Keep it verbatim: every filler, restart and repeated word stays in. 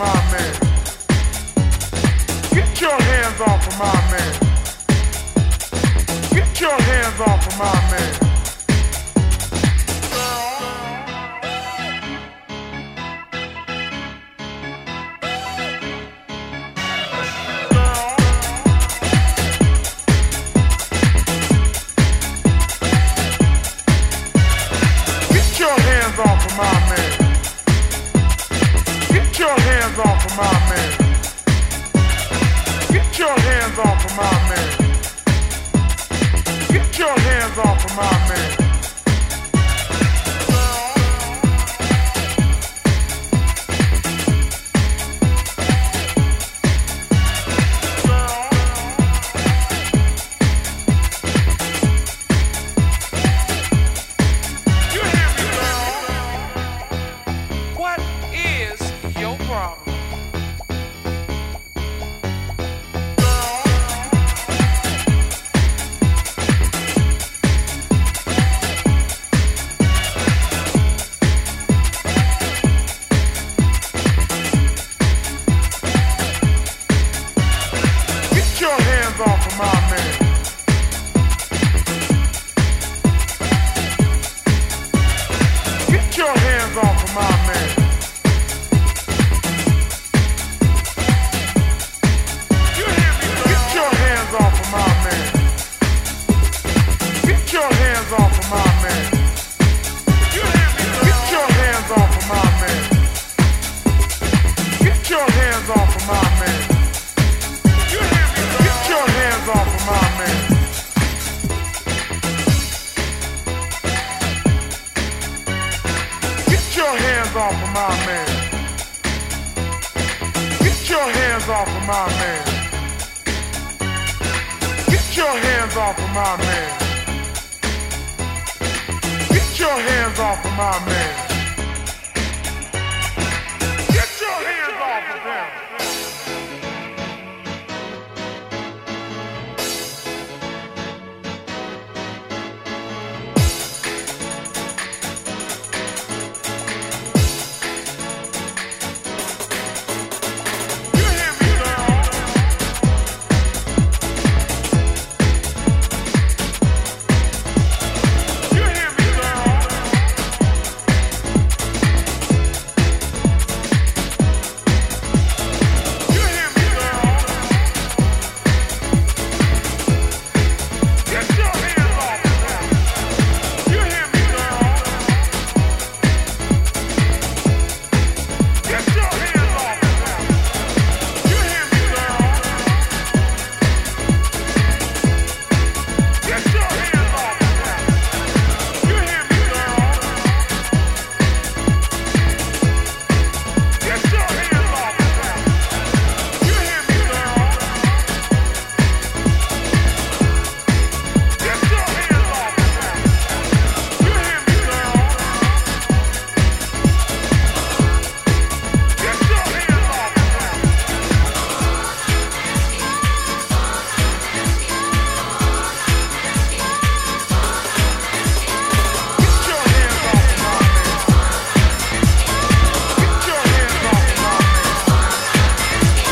my man. Get your hands off of my man. Get your hands off of my man. Get your hands off of my man. Get your hands off of my man. Get your hands off of my man. Get your hands off of my man. You hear me, girl? What is your problem? Get your hands off of my man. Get your hands off of my man. You hear me? Get your hands off of my man. Get your hands off of my man. You hear me? Get your hands off of my man. Get your hands off of my man. You hear me? Get your hands off of my man. Get your hands off of my man. Get your hands off of my man. Get your hands off of my man. Get your hands off of my man.